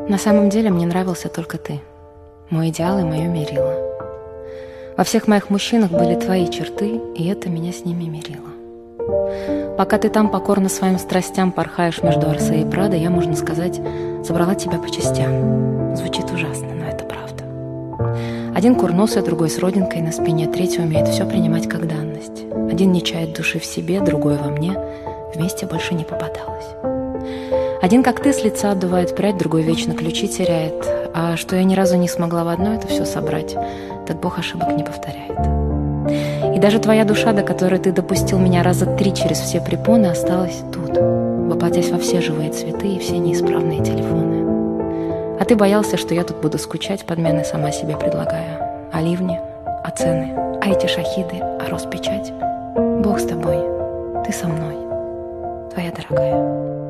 На самом деле мне нравился только ты, мой идеал и мое мерило. Во всех моих мужчинах были твои черты, и это меня с ними мирило. Пока ты там покорно своим страстям порхаешь между Орсе и Прадо, я, можно сказать, забрала тебя по частям. Звучит ужасно, но это правда. Один курносый, другой с родинкой на спине, третий умеет все принимать как данность. Один не чает души в себе, другой во мне, вместе больше не попадалось. Один, как ты, с лица отдувает прядь, другой вечно ключи теряет. А что я ни разу не смогла в одно это все собрать, так Бог ошибок не повторяет. И даже твоя душа, до которой ты допустил меня раза 3 через все препоны, осталась тут, воплотясь во все живые цветы и все неисправные телефоны. А ты боялся, что я тут буду скучать, подмены сама себе предлагая. А ливни, а цены, а эти шахиды, а Роспечать. Бог с тобой, ты со мной, твоя дорогая.